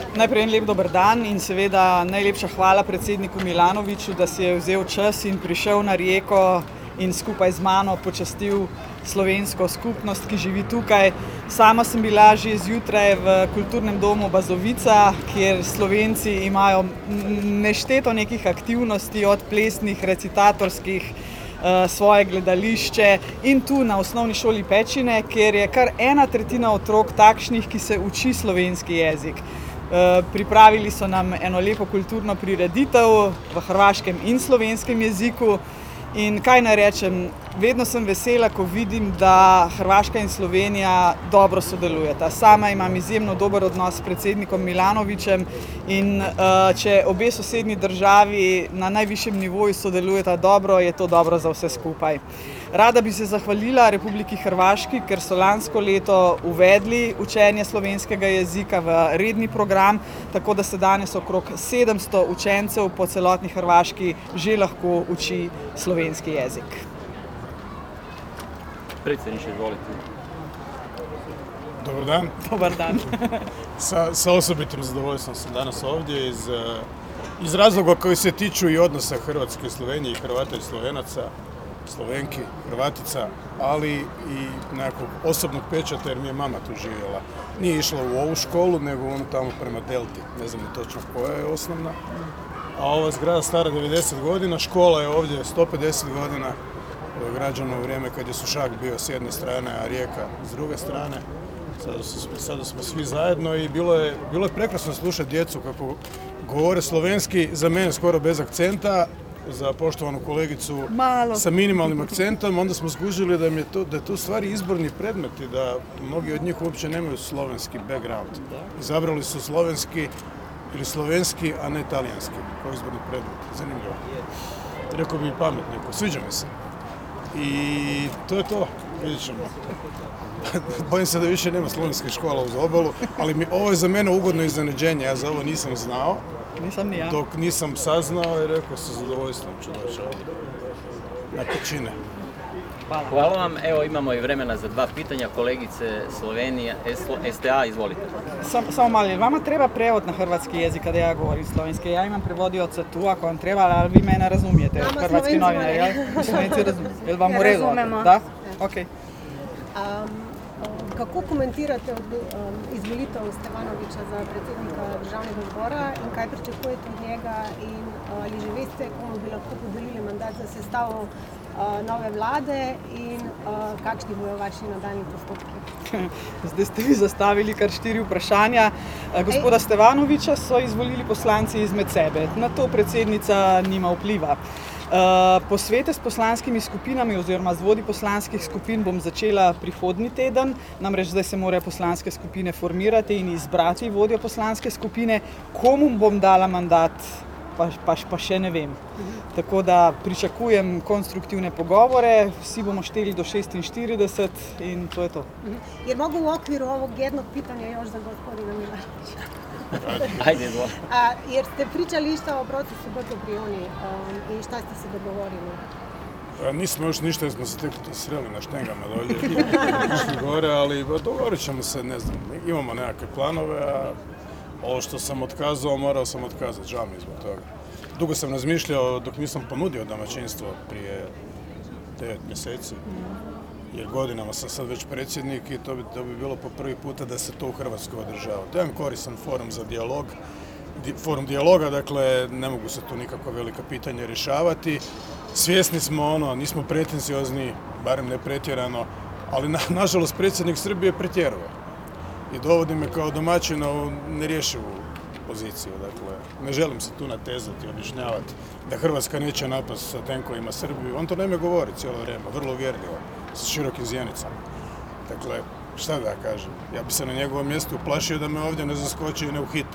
Najprej en lep dober dan in seveda najlepša hvala predsedniku Milanoviću, da si je vzel čas in prišel na Rijeko in skupaj z mano počastil slovensko skupnost, ki živi tukaj. Sama sem bila že zjutraj v kulturnem domu Bazovica, kjer Slovenci imajo nešteto nekih aktivnosti, od plesnih, recitatorskih, svoje gledališče in tu na osnovni šoli Pečine, kjer je kar 1/3 otrok takšnih, ki se uči slovenski jezik. Pripravili so nam eno lepo kulturno prireditev v hrvaškem in slovenskem jeziku in kaj naj rečem, vedno sem vesela, ko vidim, da Hrvaška in Slovenija dobro sodelujeta. Sama imam izjemno dober odnos s predsednikom Milanovićem in če obe sosednji državi na najvišjem nivoju sodelujeta dobro, je to dobro za vse skupaj. Rada bi se zahvalila Republiki Hrvaški, ker so lansko leto uvedli učenje slovenskega jezika v redni program, tako da se danes okrog 700 učencev po celotni Hrvaški že lahko uči slovenski jezik. Predsjedniče, izvolite. Dobar dan. Dobar dan. Sa osobitim zadovoljstvom sam danas ovdje iz razloga koji se tiču i odnosa Hrvatske i Slovenije i Hrvata i Slovenaca, Slovenki, Hrvatica, ali i nekakvog osobnog pečata jer mi je mama tu živjela. Nije išla u ovu školu, nego ono tamo prema Delti, ne znam točno koja je osnovna. A ova zgrada stara 90 godina, škola je ovdje 150 godina, građana u vrijeme kad je Sušak bio s jedne strane, a Rijeka s druge strane. Sada smo svi zajedno i bilo je prekrasno slušati djecu kako govore slovenski, za mene skoro bez akcenta, za poštovanu kolegicu sa minimalnim akcentom. Onda smo skužili da je to u stvari izborni predmeti, da mnogi od njih uopće nemaju slovenski background. Izabrali su slovenski ili slovenski, a ne talijanski kao izborni predmet. Zanimljivo. Rekao bi i pametniku, sviđa mi se. I to je to, vidjet ćemo. Bojim se da više nema slovenskih škola uz obalu, ali ovo je za mene ugodno iznenađenje, ja za ovo nisam znao. Nisam ni ja. Dok nisam saznao i rekao sa zadovoljstvom ću doći ovdje. Na Pečine. Hvala vam, evo imamo i vremena za 2 pitanja, kolegice Slovenija, STA, izvolite. Samo malo, vama treba prevod na hrvatski jezik kada ja govorim slovenski? Ja imam prevodioca tu ako vam treba, ali vi me ne razumijete, hrvatski novinari, ja? Slovenci razumijete, je li vam u redu? Razumemo. Da? Ok. Kako komentirate izvolitev Stevanovića za predsednika državnega zbora in kaj pričakujete od njega in ali že veste, komu bi lahko podelili mandat za sestavo nove vlade in kakšni bojo vaši nadaljni postopki? Zdaj ste vi zastavili kar 4 vprašanja. Gospoda Stevanovića so izvolili poslanci izmed sebe. Na to predsednica nima vpliva. Posvete s poslanskimi skupinami oziroma z vodji poslanskih skupin bom začela prihodnji teden, namreč zdaj se morajo poslanske skupine formirati in izbrati vodjo poslanske skupine. Komu bom dala mandat, pa še ne vem. Tako da pričakujem konstruktivne pogovore, vsi bomo šteli do 46 in to je to. Jer mogu u okviru ovog jednog pitanja još za gospodina Milanovića? Ajde, izvolite. Jer ste pričali išta o procesu Brdo-Brioni i šta ste se dogovorili? Nismo još ništa, jer smo se tek sreli na štengama dolje, gore, ali dogovorit ćemo se, ne znam, imamo nekakve planove, a ovo što sam otkazao, morao sam otkazati, žao mi zbog toga. Dugo sam razmišljao dok nisam ponudio domaćinstvo prije 9 mjeseci, jer godinama sam sad već predsjednik i to bi bilo po prvi puta da se to u Hrvatskoj održava. To je jedan koristan forum za dijalog, forum dijaloga, dakle ne mogu se tu nikakva velika pitanja rješavati. Svjesni smo nismo pretenciozni, barem ne pretjerano, ali nažalost predsjednik Srbije pretjeruje i dovodi me kao domaćina u nerješivu poziciju. Dakle, ne želim se tu natezati, objašnjavati da Hrvatska neće napast sa tenkovima Srbiju. On to naime govori cijelo vrijeme, vrlo uvjerljivo, sa širokim zjenicama. Dakle, šta da ja kažem? Ja bi se na njegovom mjestu uplašio da me ovdje ne zaskoči i ne uhita.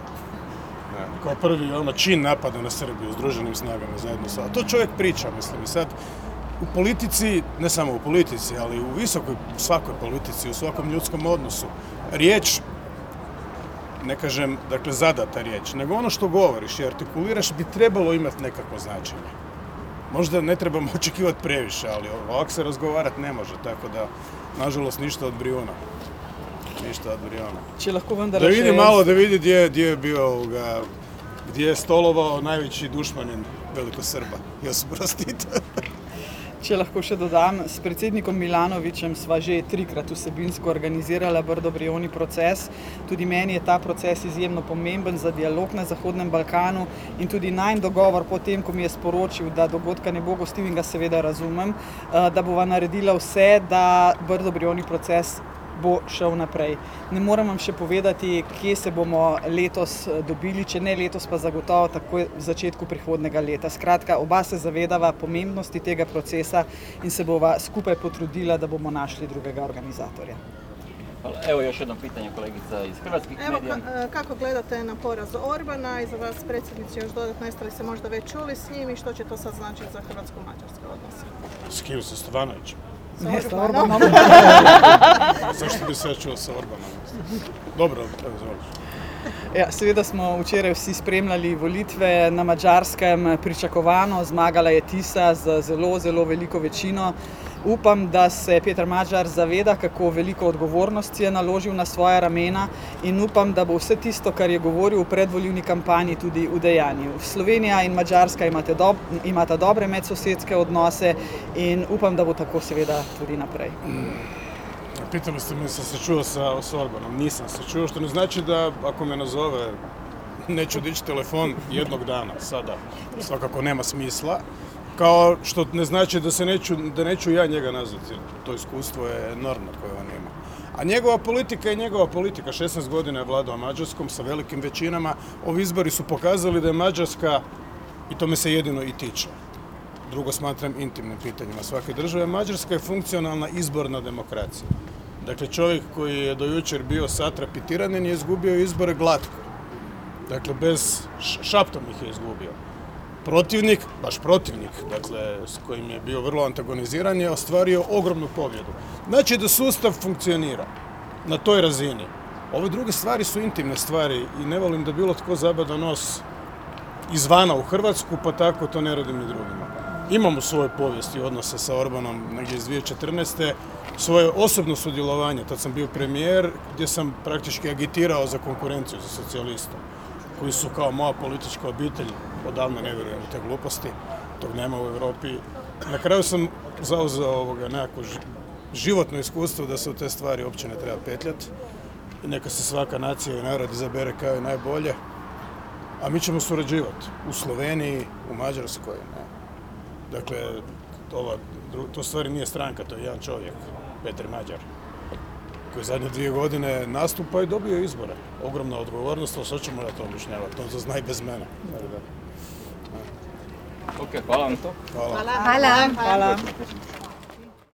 Kao prvi čin napada na Srbiju s druženim snagama zajedno sa. To čovjek priča, mislim. I sad u politici, ne samo u politici, ali u svakoj politici, u svakom ljudskom odnosu, riječ, ne kažem, dakle, zadata riječ, nego ono što govoriš i artikuliraš bi trebalo imati nekakvo značenje. Možda ne trebamo očekivati previše, ali ovako se razgovarati ne može, tako da, nažalost, ništa od Brijuna. ništa od Briona. Če lahko vendar Da vidi malo, da vidi gdje je bio, gdje je stolovao najveći dušmanin Velikosrba, Josip Broz Tito. Če lahko še dodam, s predsednikom Milanovićem sva že 3-krat vsebinsko organizirala Brdo-Brioni proces. Tudi meni je ta proces izjemno pomemben za dialog na Zahodnem Balkanu in tudi najn dogovor potem, ko mi je sporočil, da dogodka ne bo gostil in ga seveda razumem, da bova naredila vse, da Brdo-Brioni proces bo šel naprej. Ne moram vam še povedati, kje se bomo letos dobili, če ne letos, pa zagotovo takoj v začetku prihodnega leta. Skratka, oba se zavedava pomembnosti tega procesa in se bova skupaj potrudila, da bomo našli drugega organizatorja. Hvala. Evo još jedno pitanje kolegica iz hrvatskih medija. Evo, kako gledate na poraz Orbana i za vas predsjednici još dodatno, jeste li se možda već čuli s njim i što će to sad značiti za hrvatsko-mađarske odnose? S kim? Sa Stevanovićem? Ne, s Orbanom. Zašto bi se ja čuo sa Orbanom? Dobro, izvoliš. Ja, seveda smo včeraj vsi spremljali volitve na Madžarskem, pričakovano, zmagala je Tisa z zelo, zelo veliko večino. Upam, da se Peter Magyar zaveda, kako veliko odgovornosti je naložil na svoja ramena in upam, da bo vse tisto, kar je govoril v predvolilni kampanji, tudi udejanjil. Slovenija in Madžarska imata dobre medsosedske odnose in upam, da bo tako seveda tudi naprej. Pitali ste me sam se čuo s Orbanom. Nisam se čuo, što ne znači da ako me nazove neću dići telefon jednog dana, sada. Svakako nema smisla. Kao što ne znači da neću ja njega nazvati. To iskustvo je enormno koje on ima. A njegova politika je njegova politika. 16 godina je vladao Mađarskom sa velikim većinama. Ovi izbori su pokazali da je Mađarska, i to me se jedino i tiče, drugo smatram intimnim pitanjima svake države, Mađarska je funkcionalna izborna demokracija. Dakle, čovjek koji je do jučer bio satrap i tiranin je izgubio izbore glatko. Dakle, bez šaptom ih je izgubio. Protivnik, baš protivnik, dakle, s kojim je bio vrlo antagoniziran, je ostvario ogromnu pobjedu. Znači da sustav funkcionira na toj razini. Ove druge stvari su intimne stvari i ne volim da bilo tko zabada nos izvana u Hrvatsku, pa tako to ne radim ni drugima. Imamo svoje povijesti odnose sa Orbanom negdje iz 2014. Svoje osobno sudjelovanje, tad sam bio premijer, gdje sam praktički agitirao za konkurenciju za socijaliste, koji su kao moja politička obitelj, odavno ne vjerujem u te gluposti, tog nema u Europi. Na kraju sam zauzeo nekako životno iskustvo da se u te stvari uopće ne treba petljati. Neka se svaka nacija i narod izabere kao je najbolje. A mi ćemo surađivati u Sloveniji, u Mađarskoj. Ne. Dakle, to stvari nije stranka, to je jedan čovjek, Peter Magyar, koji zadnje 2 godine nastupa i dobio izbore. Ogromna odgovornost, ali što ćemo da to objašnjavati, to zna i bez mene. Ok, hvala vam to. Hvala. Hvala. Hvala.